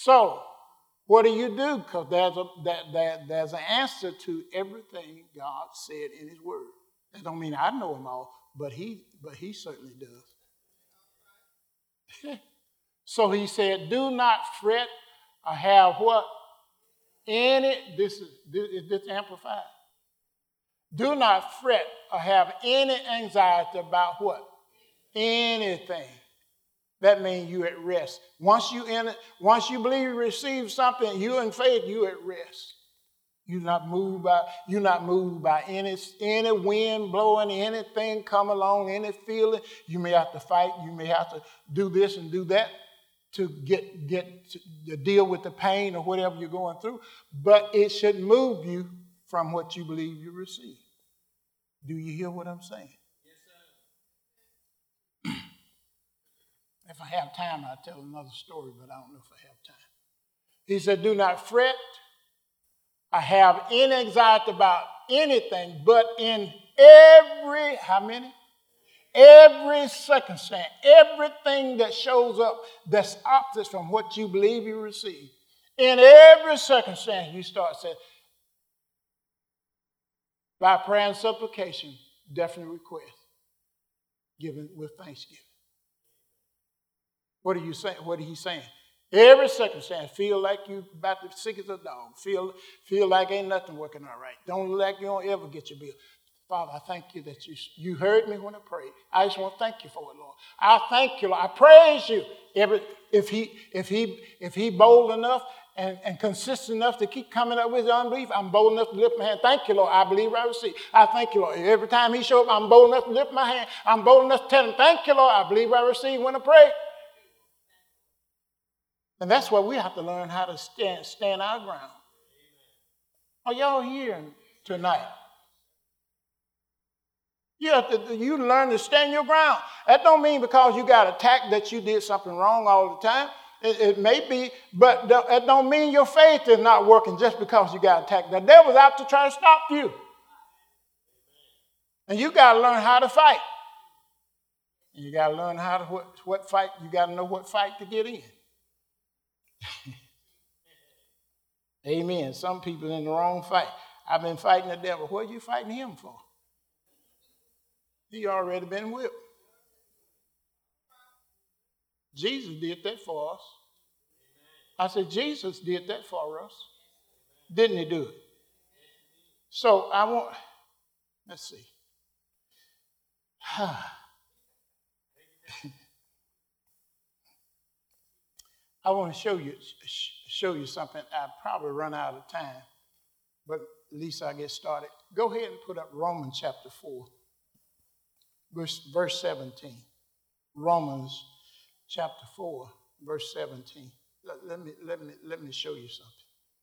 So, what do you do? Because there's an answer to everything God said in his word. That don't mean I know them all, but he certainly does. So he said, do not fret or have what? This amplified. Do not fret or have any anxiety about what? Anything. That means you're at rest. Once you believe you receive something, you're in faith, you're at rest. You're not moved by any wind blowing, anything come along, any feeling. You may have to fight, you may have to do this and do that to to deal with the pain or whatever you're going through. But it should move you from what you believe you receive. Do you hear what I'm saying? If I have time, I'll tell another story, but I don't know if I have time. He said, do not fret or have any anxiety about anything, but in every, how many? Every circumstance, everything that shows up that's opposite from what you believe you receive. In every circumstance, you start saying, by prayer and supplication, definite request, given with thanksgiving. What are you saying? What are he saying? Every circumstance, feel like you about to sick as a dog. Feel like ain't nothing working out right. Don't look like you don't ever get your bill. Father, I thank you that you heard me when I prayed. I just want to thank you for it, Lord. I thank you, Lord. I praise you. If he bold enough and consistent enough to keep coming up with his unbelief, I'm bold enough to lift my hand. Thank you, Lord. I believe I receive. I thank you, Lord. Every time he shows up, I'm bold enough to lift my hand. I'm bold enough to tell him, thank you, Lord. I believe I receive when I pray. And that's why we have to learn how to stand our ground. Are y'all here tonight? You learn to stand your ground. That don't mean because you got attacked that you did something wrong all the time. It may be, but that don't mean your faith is not working just because you got attacked. The devil's out to try to stop you. And you got to learn how to fight. And you got to learn how to what fight. You got to know what fight to get in. Amen. Some people in the wrong fight. I've been fighting the devil. What are you fighting him for? He already been whipped. Jesus did that for us. I said, Jesus did that for us. Didn't he do it? So let's see. I want to show you something. I'll probably run out of time, but at least I get started. Go ahead and put up Romans chapter 4, verse 17. Romans chapter 4, verse 17. Let me show you something.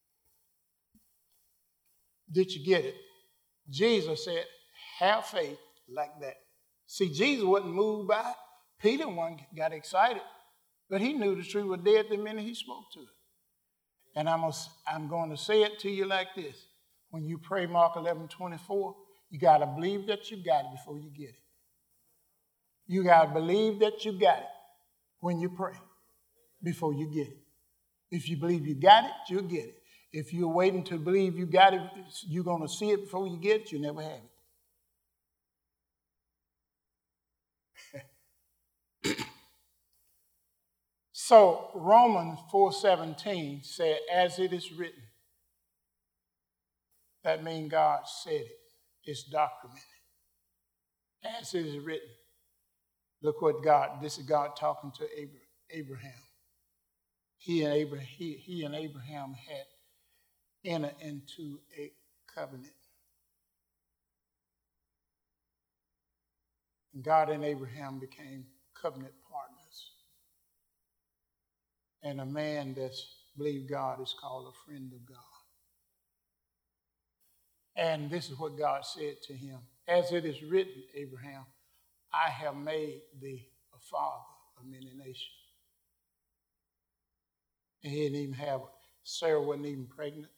Did you get it? Jesus said, have faith like that. See, Jesus wasn't moved by it. Peter got excited. But he knew the truth was dead the minute he spoke to it. And I'm going to say it to you like this. When you pray Mark 11:24, you got to believe that you got it before you get it. You got to believe that you got it when you pray before you get it. If you believe you got it, you'll get it. If you're waiting to believe you got it, you're going to see it before you get it, you'll never have it. So Romans 4:17 said, as it is written. That means God said it. It's documented. As it is written. Look what this is God talking to Abraham. He and Abraham had entered into a covenant. And God and Abraham became covenant partners. And a man that's believed God is called a friend of God. And this is what God said to him. As it is written, Abraham, I have made thee a father of many nations. And he didn't even have, Sarah wasn't even pregnant.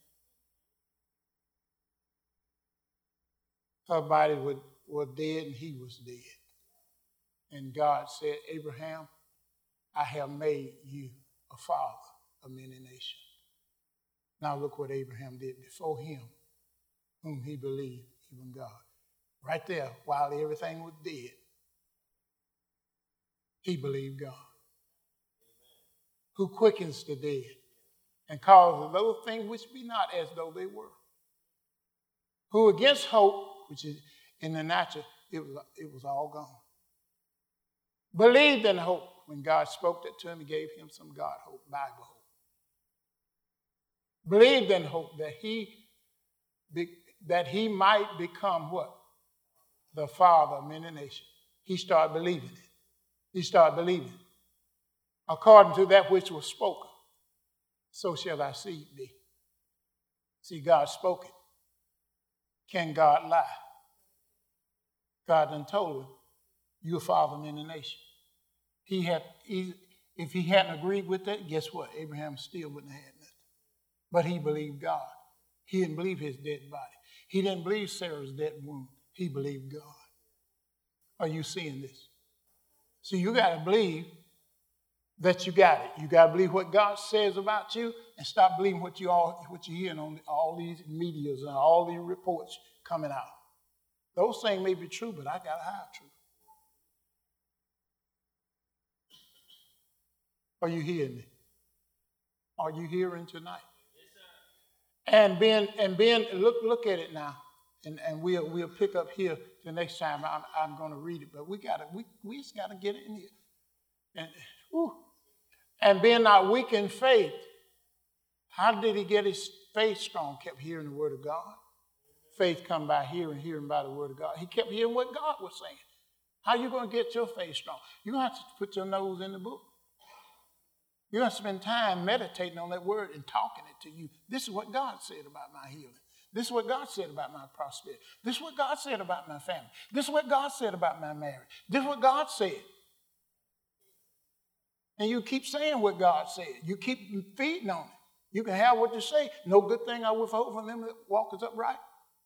Her body was dead and he was dead. And God said, Abraham, I have made you a father of many nations. Now look what Abraham did before him, whom he believed, even God. Right there, while everything was dead, he believed God. Who quickens the dead and causes those things which be not as though they were. Who against hope, which is in the natural, it was all gone. Believed in hope. When God spoke that to him, he gave him some God hope, Bible hope. Believed in hope that he might become what? The father of many nations. He started believing it. He started believing it. According to that which was spoken, so shall thy seed be. See, God spoke it. Can God lie? God done told him, you're a father of many nations. If he hadn't agreed with that, guess what? Abraham still wouldn't have had nothing. But he believed God. He didn't believe his dead body. He didn't believe Sarah's dead womb. He believed God. Are you seeing this? See, you got to believe that you got it. You got to believe what God says about you and stop believing what you're hearing on all these medias and all these reports coming out. Those things may be true, but I got to have truth. Are you hearing me? Are you hearing tonight? Yes, sir. And being look at it now, and we'll pick up here the next time. I'm going to read it, but we just gotta get it in here. And being not weak in faith, how did he get his faith strong? Kept hearing the word of God. Faith come by hearing, hearing by the word of God. He kept hearing what God was saying. How are you going to get your faith strong? You're going to have to put your nose in the book. You're going to spend time meditating on that word and talking it to you. This is what God said about my healing. This is what God said about my prosperity. This is what God said about my family. This is what God said about my marriage. This is what God said. And you keep saying what God said. You keep feeding on it. You can have what you say. No good thing I withhold from them that walketh upright.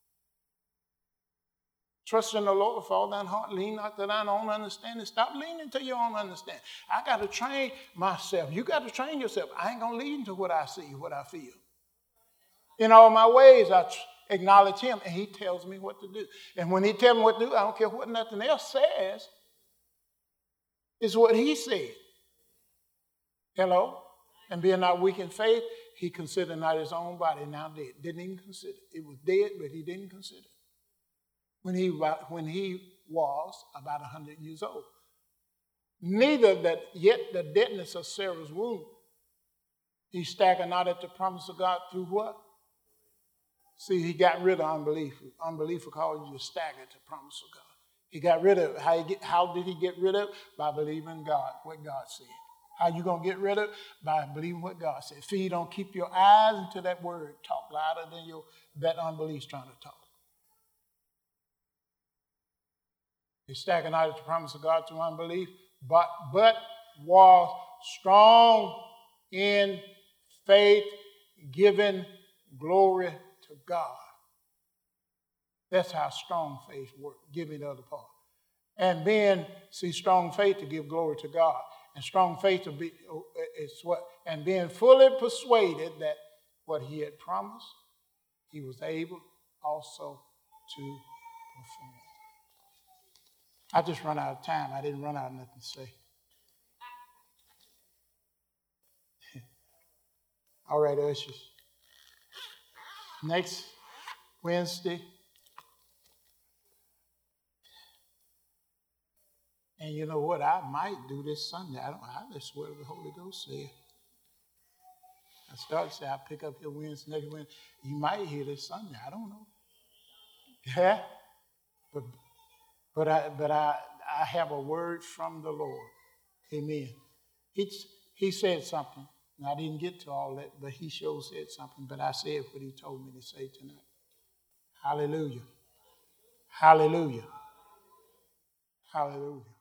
Trust in the Lord with all thine heart. Lean not to thine own understanding. Stop leaning to your own understanding. I got to train myself. You got to train yourself. I ain't going to lean to what I see, what I feel. In all my ways, I acknowledge him, and he tells me what to do. And when he tells me what to do, I don't care what nothing else says. It's what he said. Hello? And being not weak in faith, he considered not his own body now dead. Didn't even consider it. It was dead, but he didn't consider it. When he was about 100 years old. Neither that yet the deadness of Sarah's womb. He staggered not at the promise of God through what? See, he got rid of unbelief. Unbelief will cause you to stagger at the promise of God. He got rid of it. How did he get rid of it? By believing God, what God said. How you going to get rid of it? By believing what God said. See, you don't keep your eyes into that word. Talk louder than that unbelief's trying to talk. He staggered not at the promise of God through unbelief, but was strong in faith, giving glory to God. That's how strong faith works, giving the other part. And then, see, strong faith to give glory to God. And strong faith to be, it's what, and being fully persuaded that what he had promised, he was able also to perform. I just run out of time. I didn't run out of nothing to say. All right, ushers. Next Wednesday. And you know what? I might do this Sunday. I just swear the Holy Ghost said. I started to say I'll pick up here Wednesday, next Wednesday. You might hear this Sunday. I don't know. Yeah? But I have a word from the Lord. Amen. He said something. And I didn't get to all that, but he sure said something. But I said what he told me to say tonight. Hallelujah. Hallelujah. Hallelujah.